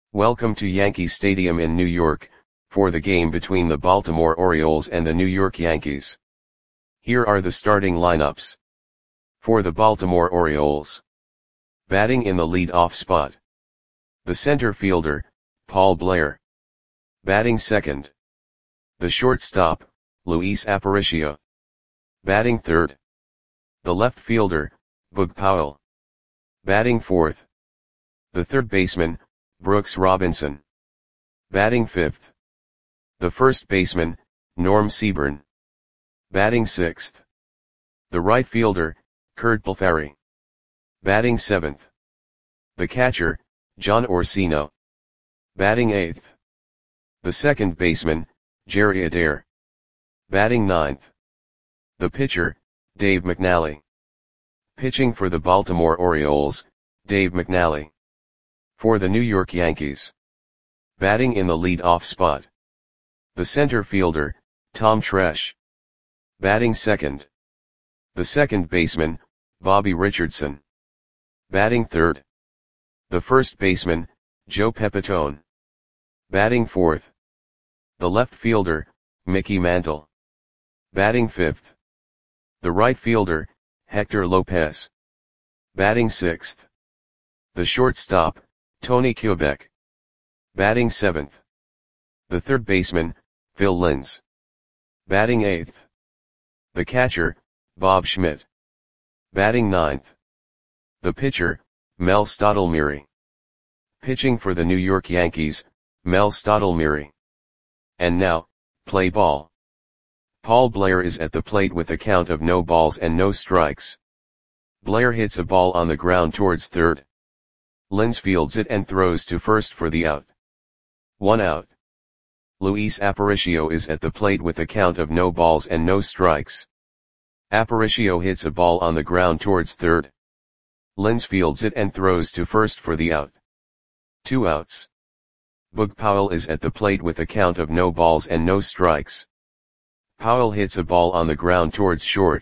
Welcome to Yankee Stadium in New York, for the game between the Baltimore Orioles and the New York Yankees. Here are the starting lineups. For the Baltimore Orioles. Batting in the lead-off spot. The center fielder, Paul Blair. Batting second. The shortstop, Luis Aparicio. Batting third. The left fielder, Bug Powell. Batting fourth. The third baseman, Brooks Robinson. Batting fifth. The first baseman, Norm Seaburn. Batting sixth. The right fielder, Curt Blefary. Batting seventh. The catcher, John Orsino. Batting eighth. The second baseman, Jerry Adair. Batting ninth. The pitcher, Dave McNally. Pitching for the Baltimore Orioles, Dave McNally. For the New York Yankees. Batting in the lead-off spot. The center fielder, Tom Tresh. Batting second. The second baseman, Bobby Richardson. Batting third. The first baseman, Joe Pepitone. Batting fourth. The left fielder, Mickey Mantle. Batting fifth. The right fielder, Hector Lopez. Batting sixth. The shortstop, Tony Kubek. Batting seventh. The third baseman, Phil Linz. Batting eighth. The catcher, Bob Schmidt. Batting ninth. The pitcher, Mel Stottlemyre. Pitching for the New York Yankees, Mel Stottlemyre. And now, play ball. Paul Blair is at the plate with a count of no balls and no strikes. Blair hits a ball on the ground towards third. Linz fields it and throws to first for the out. 1 out. Luis Aparicio is at the plate with a count of no balls and no strikes. Aparicio hits a ball on the ground towards third. Linz fields it and throws to first for the out. 2 outs. Bug Powell is at the plate with a count of no balls and no strikes. Powell hits a ball on the ground towards short.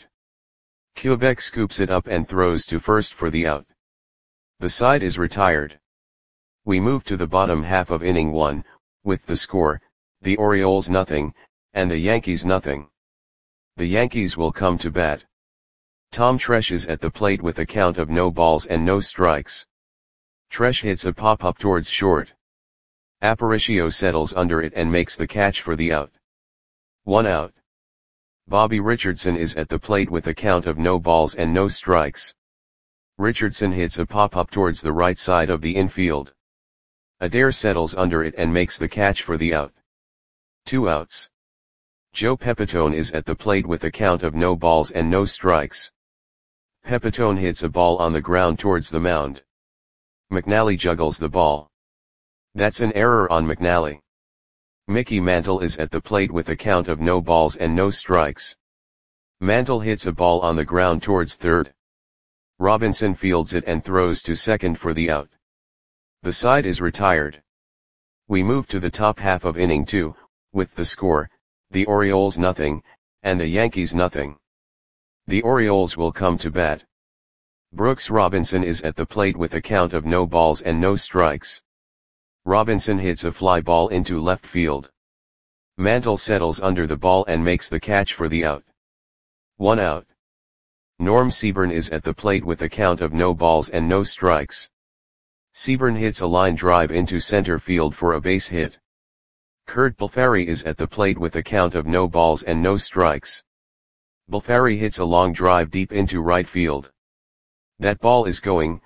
Kubek scoops it up and throws to first for the out. The side is retired. We move to the bottom half of inning 1, with the score, the Orioles nothing, and the Yankees nothing. The Yankees will come to bat. Tom Tresh is at the plate with a count of no balls and no strikes. Tresh hits a pop-up towards short. Aparicio settles under it and makes the catch for the out. 1 out. Bobby Richardson is at the plate with a count of no balls and no strikes. Richardson hits a pop-up towards the right side of the infield. Adair settles under it and makes the catch for the out. 2 outs. Joe Pepitone is at the plate with a count of no balls and no strikes. Pepitone hits a ball on the ground towards the mound. McNally juggles the ball. That's an error on McNally. Mickey Mantle is at the plate with a count of no balls and no strikes. Mantle hits a ball on the ground towards third. Robinson fields it and throws to second for the out. The side is retired. We move to the top half of inning 2, with the score, the Orioles nothing, and the Yankees nothing. The Orioles will come to bat. Brooks Robinson is at the plate with a count of no balls and no strikes. Robinson hits a fly ball into left field. Mantle settles under the ball and makes the catch for the out. 1 out. Norm Seaburn is at the plate with a count of no balls and no strikes. Seaburn hits a line drive into center field for a base hit. Curt Blefary is at the plate with a count of no balls and no strikes. Blefary hits a long drive deep into right field. That ball is gone.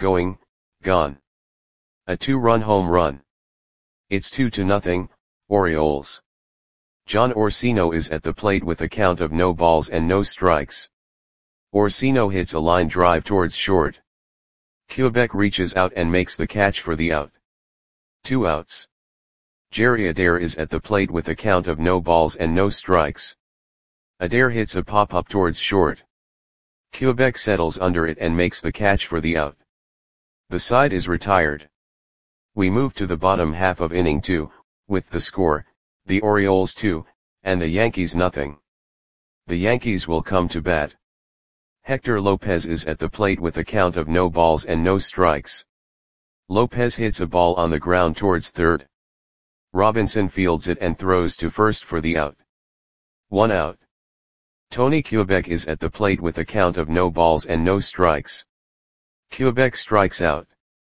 A 2-run home run. It's 2-0, Orioles. John Orsino is at the plate with a count of no balls and no strikes. Orsino hits a line drive towards short. Kubek reaches out and makes the catch for the out. 2 outs. Jerry Adair is at the plate with a count of no balls and no strikes. Adair hits a pop-up towards short. Kubek settles under it and makes the catch for the out. The side is retired. We move to the bottom half of inning 2, with the score, the Orioles 2, and the Yankees nothing. The Yankees will come to bat. Hector Lopez is at the plate with a count of no balls and no strikes. Lopez hits a ball on the ground towards third. Robinson fields it and throws to first for the out. 1 out. Tony Quebec is at the plate with a count of no balls and no strikes. Quebec strikes out.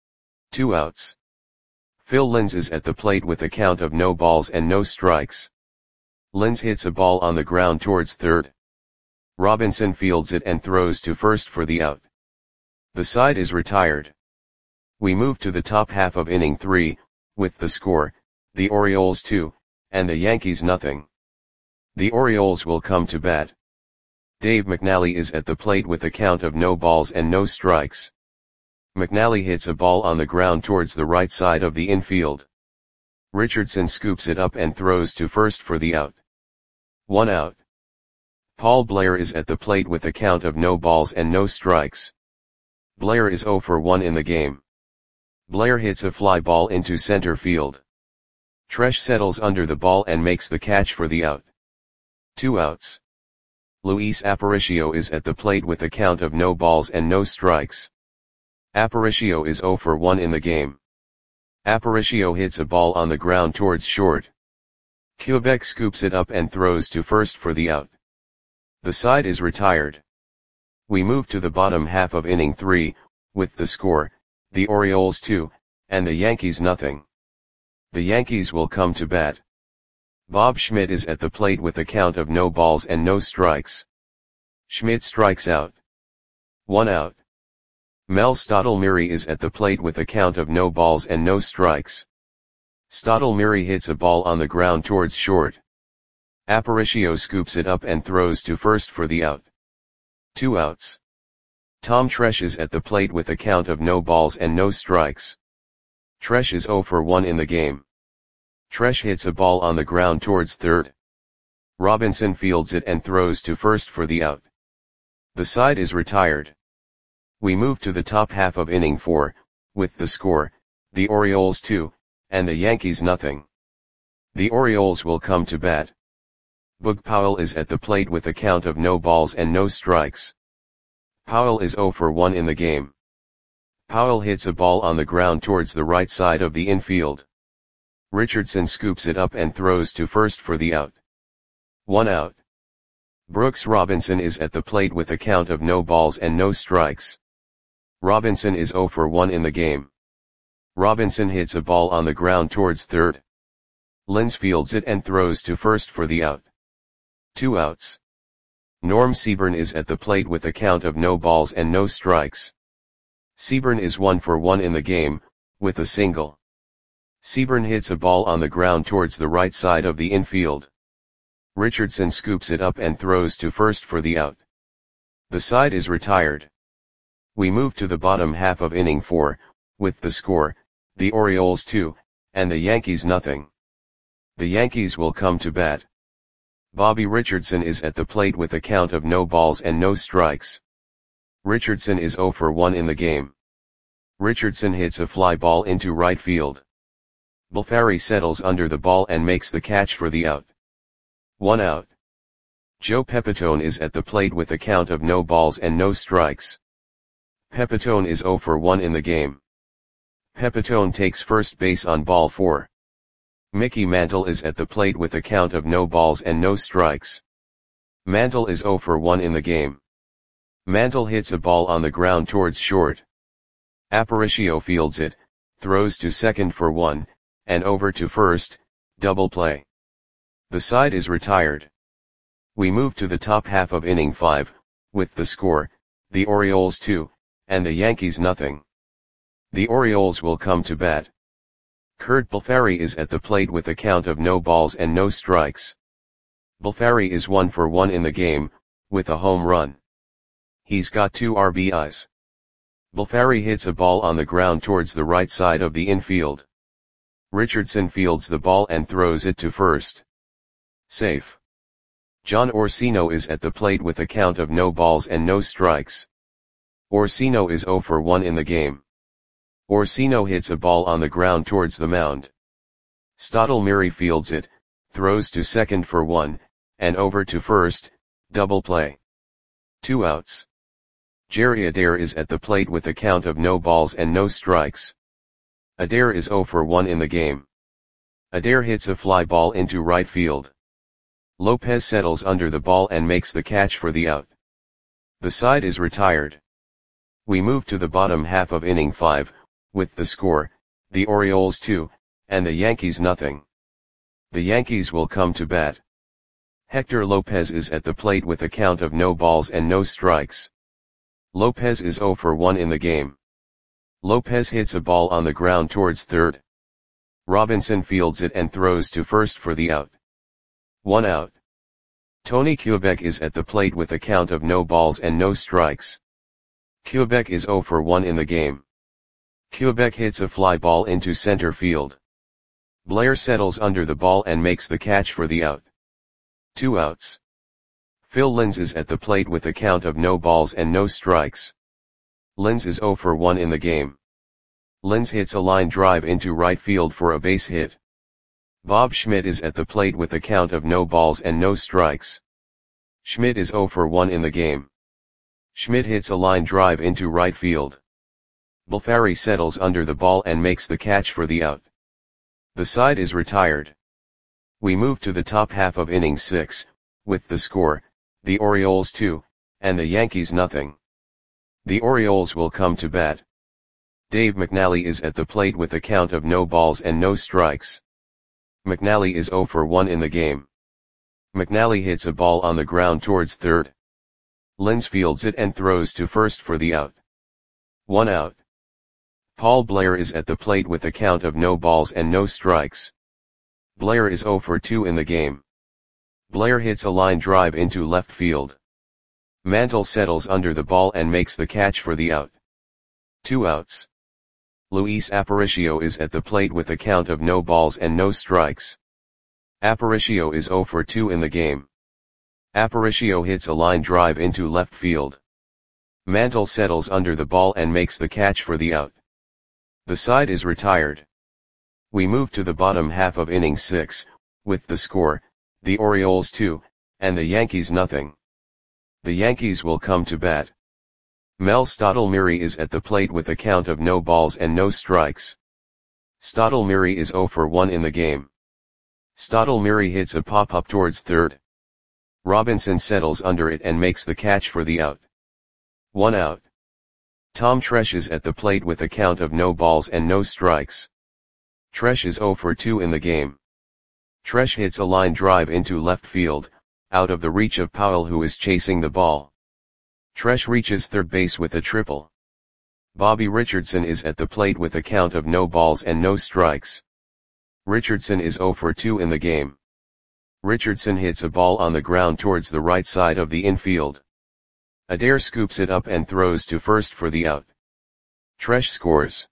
2 outs. Phil Linz is at the plate with a count of no balls and no strikes. Linz hits a ball on the ground towards third. Robinson fields it and throws to first for the out. The side is retired. We move to the top half of inning 3, with the score, the Orioles 2, and the Yankees nothing. The Orioles will come to bat. Dave McNally is at the plate with a count of no balls and no strikes. McNally hits a ball on the ground towards the right side of the infield. Richardson scoops it up and throws to first for the out. 1 out. Paul Blair is at the plate with a count of no balls and no strikes. Blair is 0 for 1 in the game. Blair hits a fly ball into center field. Tresh settles under the ball and makes the catch for the out. 2 outs. Luis Aparicio is at the plate with a count of no balls and no strikes. Aparicio is 0 for 1 in the game. Aparicio hits a ball on the ground towards short. Quebec scoops it up and throws to first for the out. The side is retired. We move to the bottom half of inning 3, with the score, the Orioles 2, and the Yankees nothing. The Yankees will come to bat. Bob Schmidt is at the plate with a count of no balls and no strikes. Schmidt strikes out. 1 out. Mel Stottlemyre is at the plate with a count of no balls and no strikes. Stottlemyre hits a ball on the ground towards short. Aparicio scoops it up and throws to first for the out. 2 outs. Tom Tresh is at the plate with a count of no balls and no strikes. Tresh is 0 for 1 in the game. Tresh hits a ball on the ground towards third. Robinson fields it and throws to first for the out. The side is retired. We move to the top half of inning 4, with the score, the Orioles 2, and the Yankees nothing. The Orioles will come to bat. Boog Powell is at the plate with a count of no balls and no strikes. Powell is 0 for 1 in the game. Powell hits a ball on the ground towards the right side of the infield. Richardson scoops it up and throws to first for the out. 1 out. Brooks Robinson is at the plate with a count of no balls and no strikes. Robinson is 0 for 1 in the game. Robinson hits a ball on the ground towards third. Linz fields it and throws to first for the out. 2 outs. Norm Seaburn is at the plate with a count of no balls and no strikes. Seaburn is 1 for 1 in the game, with a single. Seaburn hits a ball on the ground towards the right side of the infield. Richardson scoops it up and throws to first for the out. The side is retired. We move to the bottom half of inning 4, with the score, the Orioles 2, and the Yankees nothing. The Yankees will come to bat. Bobby Richardson is at the plate with a count of no balls and no strikes. Richardson is 0 for 1 in the game. Richardson hits a fly ball into right field. Bulfari settles under the ball and makes the catch for the out. 1 out. Joe Pepitone is at the plate with a count of no balls and no strikes. Pepitone is 0 for 1 in the game. Pepitone takes first base on ball 4. Mickey Mantle is at the plate with a count of no balls and no strikes. Mantle is 0 for 1 in the game. Mantle hits a ball on the ground towards short. Aparicio fields it, throws to second for 1, and over to first, double play. The side is retired. We move to the top half of inning 5, with the score, the Orioles 2, and the Yankees nothing. The Orioles will come to bat. Kurt Bulfari is at the plate with a count of no balls and no strikes. Bulfari is 1 for 1 in the game, with a home run. He's got 2 RBIs. Bulfari hits a ball on the ground towards the right side of the infield. Richardson fields the ball and throws it to first. Safe. John Orsino is at the plate with a count of no balls and no strikes. Orsino is 0 for 1 in the game. Orsino hits a ball on the ground towards the mound. Stottlemyre fields it, throws to second for 1, and over to first, double play. 2 outs. Jerry Adair is at the plate with a count of no balls and no strikes. Adair is 0 for 1 in the game. Adair hits a fly ball into right field. Lopez settles under the ball and makes the catch for the out. The side is retired. We move to the bottom half of inning 5, with the score, the Orioles 2, and the Yankees nothing. The Yankees will come to bat. Hector Lopez is at the plate with a count of no balls and no strikes. Lopez is 0 for 1 in the game. Lopez hits a ball on the ground towards third. Robinson fields it and throws to first for the out. 1 out. Tony Quebec is at the plate with a count of no balls and no strikes. Quebec is 0 for 1 in the game. Quebec hits a fly ball into center field. Blair settles under the ball and makes the catch for the out. 2 outs. Phil Linz is at the plate with a count of no balls and no strikes. Linz is 0 for 1 in the game. Linz hits a line drive into right field for a base hit. Bob Schmidt is at the plate with a count of no balls and no strikes. Schmidt is 0 for 1 in the game. Schmidt hits a line drive into right field. Bulfari settles under the ball and makes the catch for the out. The side is retired. We move to the top half of inning 6, with the score, the Orioles 2, and the Yankees nothing. The Orioles will come to bat. Dave McNally is at the plate with a count of no balls and no strikes. McNally is 0 for 1 in the game. McNally hits a ball on the ground towards third. Linz fields it and throws to first for the out. 1 out. Paul Blair is at the plate with a count of no balls and no strikes. Blair is 0 for 2 in the game. Blair hits a line drive into left field. Mantle settles under the ball and makes the catch for the out. 2 outs. Luis Aparicio is at the plate with a count of no balls and no strikes. Aparicio is 0 for 2 in the game. Aparicio hits a line drive into left field. Mantle settles under the ball and makes the catch for the out. The side is retired. We move to the bottom half of inning 6, with the score, the Orioles 2, and the Yankees nothing. The Yankees will come to bat. Mel Stottlemyre is at the plate with a count of no balls and no strikes. Stottlemyre is 0 for 1 in the game. Stottlemyre hits a pop-up towards third. Robinson settles under it and makes the catch for the out. 1 out. Tom Tresh is at the plate with a count of no balls and no strikes. Tresh is 0 for 2 in the game. Tresh hits a line drive into left field, out of the reach of Powell who is chasing the ball. Tresh reaches third base with a triple. Bobby Richardson is at the plate with a count of no balls and no strikes. Richardson is 0 for 2 in the game. Richardson hits a ball on the ground towards the right side of the infield. Adair scoops it up and throws to first for the out. Tresh scores.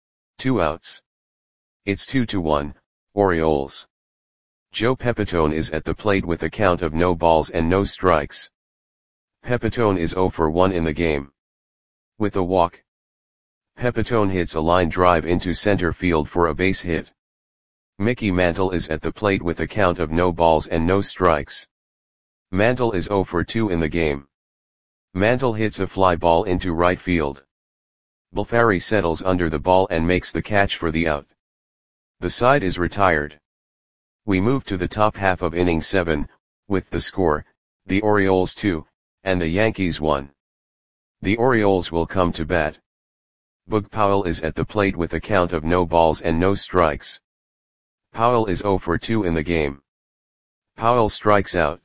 2 outs. It's 2-1, Orioles. Joe Pepitone is at the plate with a count of no balls and no strikes. Pepitone is 0 for 1 in the game. With a walk. Pepitone hits a line drive into center field for a base hit. Mickey Mantle is at the plate with a count of no balls and no strikes. Mantle is 0 for 2 in the game. Mantle hits a fly ball into right field. Bulfari settles under the ball and makes the catch for the out. The side is retired. We move to the top half of inning 7, with the score, the Orioles 2, and the Yankees 1. The Orioles will come to bat. Boog Powell is at the plate with a count of no balls and no strikes. Powell is 0 for 2 in the game. Powell strikes out.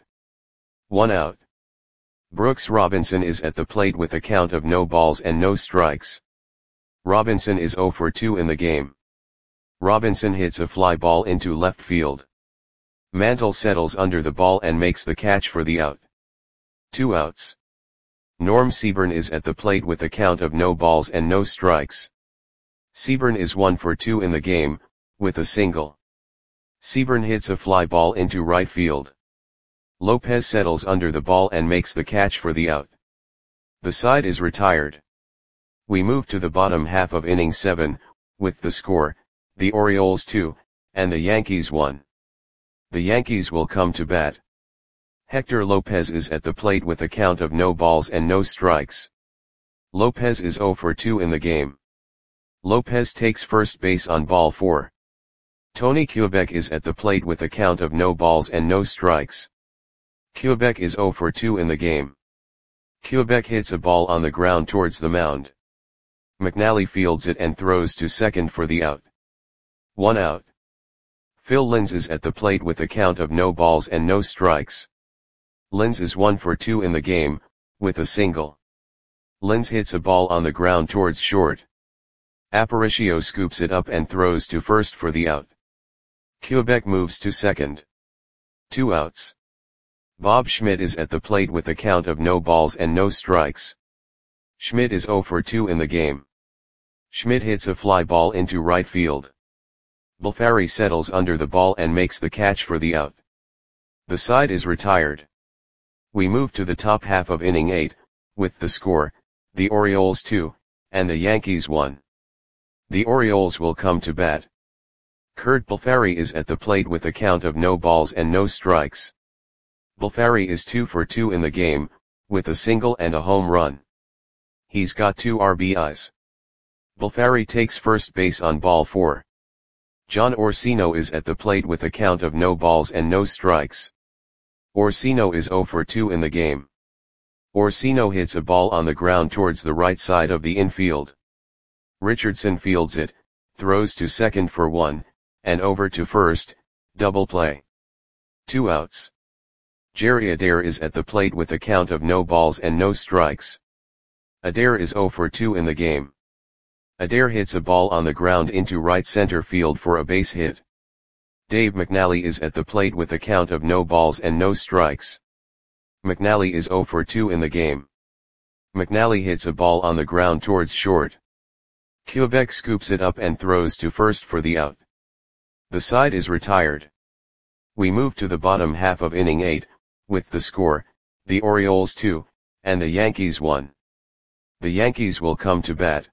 1 out. Brooks Robinson is at the plate with a count of no balls and no strikes. Robinson is 0 for 2 in the game. Robinson hits a fly ball into left field. Mantle settles under the ball and makes the catch for the out. 2 outs. Norm Seaburn is at the plate with a count of no balls and no strikes. Seaburn is 1 for 2 in the game, with a single. Seaburn hits a fly ball into right field. Lopez settles under the ball and makes the catch for the out. The side is retired. We move to the bottom half of inning 7, with the score, the Orioles 2, and the Yankees 1. The Yankees will come to bat. Hector Lopez is at the plate with a count of no balls and no strikes. Lopez is 0 for 2 in the game. Lopez takes first base on ball 4. Tony Quebec is at the plate with a count of no balls and no strikes. Quebec is 0 for 2 in the game. Quebec hits a ball on the ground towards the mound. McNally fields it and throws to second for the out. 1 out. Phil Linz is at the plate with a count of no balls and no strikes. Linz is 1 for 2 in the game, with a single. Linz hits a ball on the ground towards short. Aparicio scoops it up and throws to first for the out. Quebec moves to second. 2 outs. Bob Schmidt is at the plate with a count of no balls and no strikes. Schmidt is 0 for 2 in the game. Schmidt hits a fly ball into right field. Bulfari settles under the ball and makes the catch for the out. The side is retired. We move to the top half of inning 8, with the score, the Orioles 2, and the Yankees 1. The Orioles will come to bat. Curt Bulfari is at the plate with a count of no balls and no strikes. Bulfari is 2 for 2 in the game, with a single and a home run. He's got 2 RBIs. Bulfari takes first base on ball 4. John Orsino is at the plate with a count of no balls and no strikes. Orsino is 0 for 2 in the game. Orsino hits a ball on the ground towards the right side of the infield. Richardson fields it, throws to second for 1, and over to first, double play. 2 outs. Jerry Adair is at the plate with a count of no balls and no strikes. Adair is 0 for 2 in the game. Adair hits a ball on the ground into right center field for a base hit. Dave McNally is at the plate with a count of no balls and no strikes. McNally is 0 for 2 in the game. McNally hits a ball on the ground towards short. Quebec scoops it up and throws to first for the out. The side is retired. We move to the bottom half of inning 8, with the score, the Orioles 2, and the Yankees 1. The Yankees will come to bat.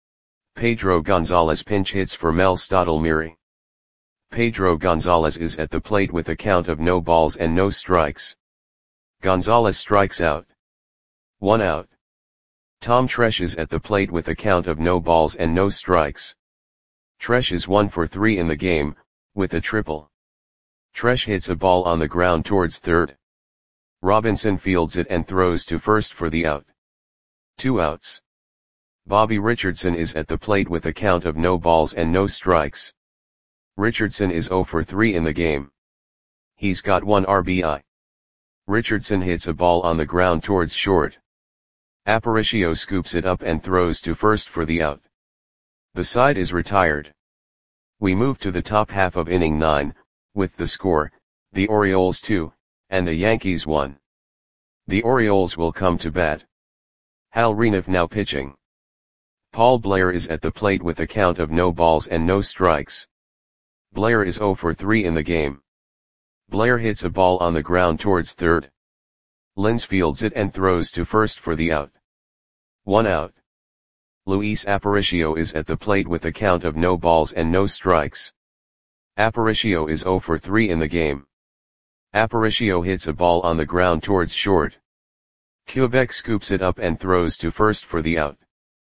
Pedro Gonzalez pinch hits for Mel Stottlemyre. Pedro Gonzalez is at the plate with a count of no balls and no strikes. Gonzalez strikes out. 1 out. Tom Tresh is at the plate with a count of no balls and no strikes. Tresh is 1 for 3 in the game, with a triple. Tresh hits a ball on the ground towards third. Robinson fields it and throws to first for the out. 2 outs. Bobby Richardson is at the plate with a count of no balls and no strikes. Richardson is 0 for 3 in the game. He's got 1 RBI. Richardson hits a ball on the ground towards short. Aparicio scoops it up and throws to first for the out. The side is retired. We move to the top half of inning 9, with the score, the Orioles 2, and the Yankees 1. The Orioles will come to bat. Hal Reniff now pitching. Paul Blair is at the plate with a count of no balls and no strikes. Blair is 0 for 3 in the game. Blair hits a ball on the ground towards third. Linz fields it and throws to first for the out. 1 out. Luis Aparicio is at the plate with a count of no balls and no strikes. Aparicio is 0 for 3 in the game. Aparicio hits a ball on the ground towards short. Quebec scoops it up and throws to first for the out.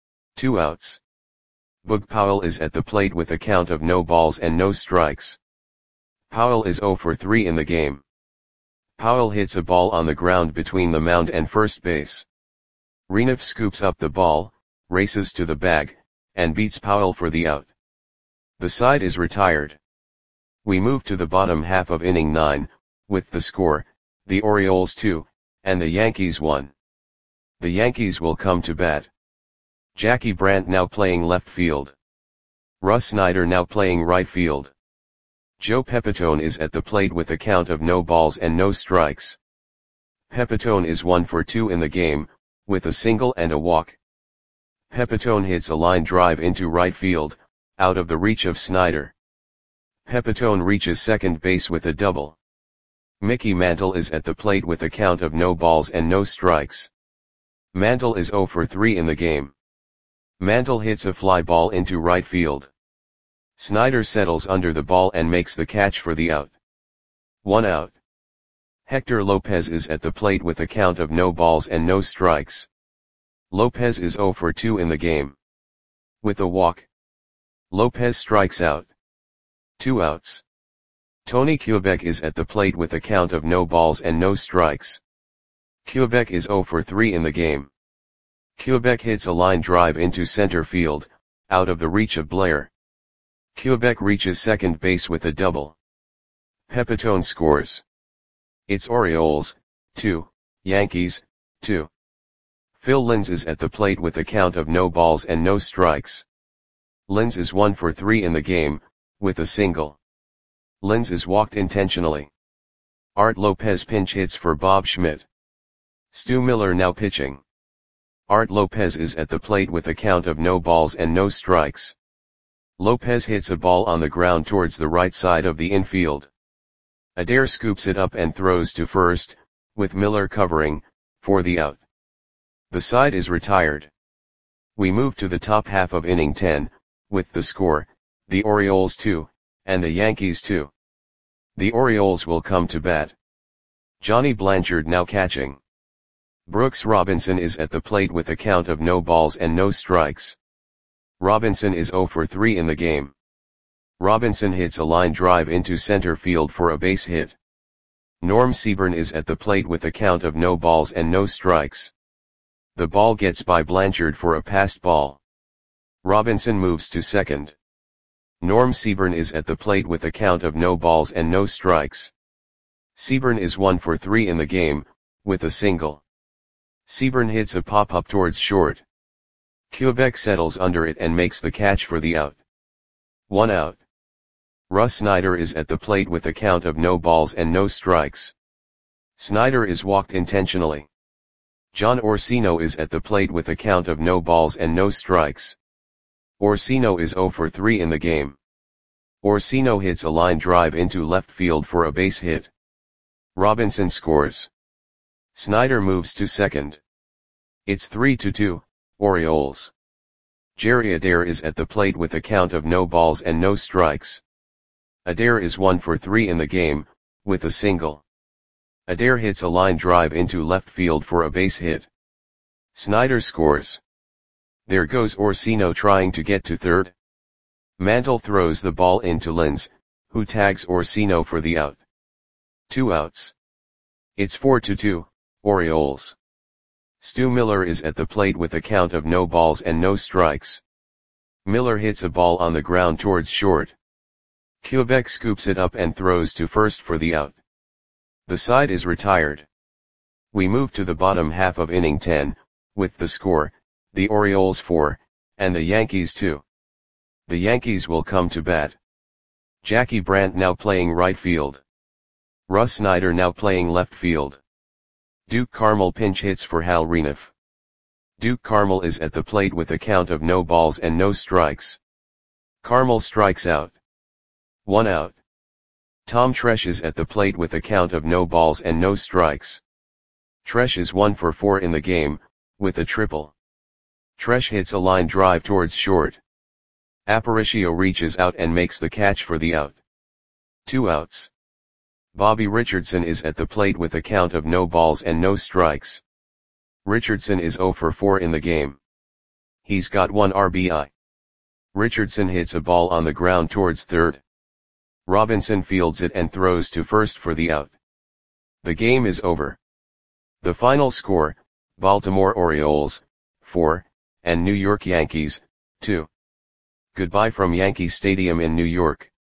2 outs. Boog Powell is at the plate with a count of no balls and no strikes. Powell is 0 for 3 in the game. Powell hits a ball on the ground between the mound and first base. Reniff scoops up the ball, races to the bag, and beats Powell for the out. The side is retired. We move to the bottom half of inning 9, with the score, the Orioles 2, and the Yankees 1. The Yankees will come to bat. Jackie Brandt now playing left field. Russ Snyder now playing right field. Joe Pepitone is at the plate with a count of no balls and no strikes. Pepitone is 1 for 2 in the game, with a single and a walk. Pepitone hits a line drive into right field, out of the reach of Snyder. Pepitone reaches second base with a double. Mickey Mantle is at the plate with a count of no balls and no strikes. Mantle is 0 for 3 in the game. Mantle hits a fly ball into right field. Snyder settles under the ball and makes the catch for the out. 1 out. Hector Lopez is at the plate with a count of no balls and no strikes. Lopez is 0 for 2 in the game. With a walk, Lopez strikes out. 2 outs. Tony Quebec is at the plate with a count of no balls and no strikes. Quebec is 0 for 3 in the game. Quebec hits a line drive into center field, out of the reach of Blair. Quebec reaches second base with a double. Pepitone scores. It's Orioles, 2, Yankees, 2. Phil Linz is at the plate with a count of no balls and no strikes. Linz is 1 for 3 in the game, with a single. Linz is walked intentionally. Art Lopez pinch hits for Bob Schmidt. Stu Miller now pitching. Art Lopez is at the plate with a count of no balls and no strikes. Lopez hits a ball on the ground towards the right side of the infield. Adair scoops it up and throws to first, with Miller covering, for the out. The side is retired. We move to the top half of inning 10, with the score, the Orioles 2, and the Yankees 2. The Orioles will come to bat. Johnny Blanchard now catching. Brooks Robinson is at the plate with a count of no balls and no strikes. Robinson is 0 for 3 in the game. Robinson hits a line drive into center field for a base hit. Norm Seaburn is at the plate with a count of no balls and no strikes. The ball gets by Blanchard for a passed ball. Robinson moves to second. Norm Seaburn is at the plate with a count of no balls and no strikes. Seaburn is 1 for 3 in the game, with a single. Seaburn hits a pop-up towards short. Quebec settles under it and makes the catch for the out. 1 out. Russ Snyder is at the plate with a count of no balls and no strikes. Snyder is walked intentionally. John Orsino is at the plate with a count of no balls and no strikes. Orsino is 0 for 3 in the game. Orsino hits a line drive into left field for a base hit. Robinson scores. Snyder moves to second. It's 3-2, Orioles. Jerry Adair is at the plate with a count of no balls and no strikes. Adair is 1 for 3 in the game, with a single. Adair hits a line drive into left field for a base hit. Snyder scores. There goes Orsino trying to get to third. Mantle throws the ball into Linz, who tags Orsino for the out. 2 outs. It's 4-2, Orioles. Stu Miller is at the plate with a count of no balls and no strikes. Miller hits a ball on the ground towards short. Quebec scoops it up and throws to first for the out. The side is retired. We move to the bottom half of inning 10, with the score, the Orioles 4, and the Yankees 2. The Yankees will come to bat. Jackie Brandt now playing right field. Russ Snyder now playing left field. Duke Carmel pinch hits for Hal Reniff. Duke Carmel is at the plate with a count of no balls and no strikes. Carmel strikes out. 1 out. Tom Tresh is at the plate with a count of no balls and no strikes. Tresh is 1 for 4 in the game, with a triple. Tresh hits a line drive towards short. Aparicio reaches out and makes the catch for the out. 2 outs. Bobby Richardson is at the plate with a count of no balls and no strikes. Richardson is 0 for 4 in the game. He's got 1 RBI. Richardson hits a ball on the ground towards third. Robinson fields it and throws to first for the out. The game is over. The final score, Baltimore Orioles, 4, and New York Yankees, 2. Goodbye from Yankee Stadium in New York.